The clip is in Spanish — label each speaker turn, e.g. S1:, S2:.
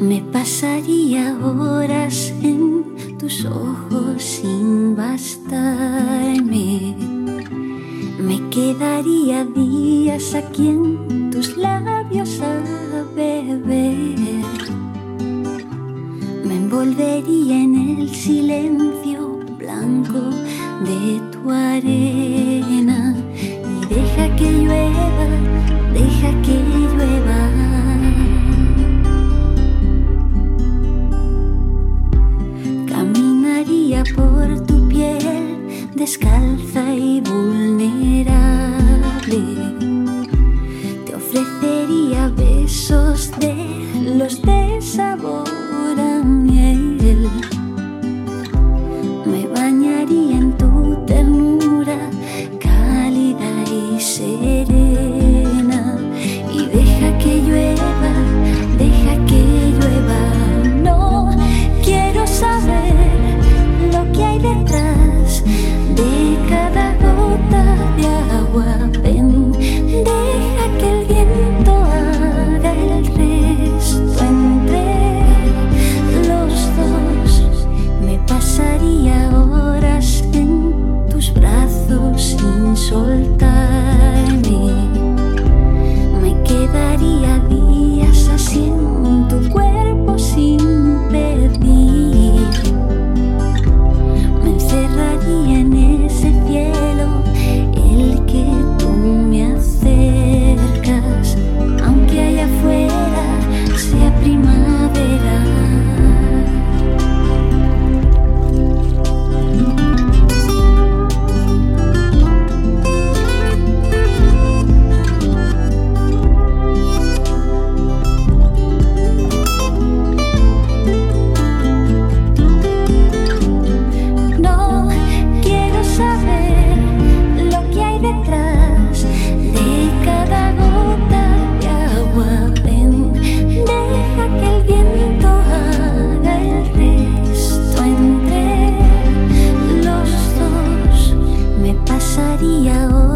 S1: Me pasaría horas en tus ojos sin bastarme. Me quedaría días aquí en tus labios a beber. Me envolvería en el silencio blanco de tu arena. Y deja que llueva, deja que llueva. Caminaría por tu piel descalza y vulnerable. Te ofrecería besos de los de sabor a miel. Me bañaría en tu ternura cálida y serena. Y deja que llueva, deja que llueva. No quiero saber lo que hay detrás de cada gota de agua. Ven, deja que el viento haga el resto entre los dos. Me pasaría horas en tus brazos sin soltarme. Me quedaría días así en tu cuerpo sin pedir. Me encerraría en ese cielo el que tú me acercas, aunque allá afuera sea primavera. No quiero saber lo que hay detrás de cada gota de agua. Ven, deja que el viento haga el resto entre los dos. Me pasaría hoy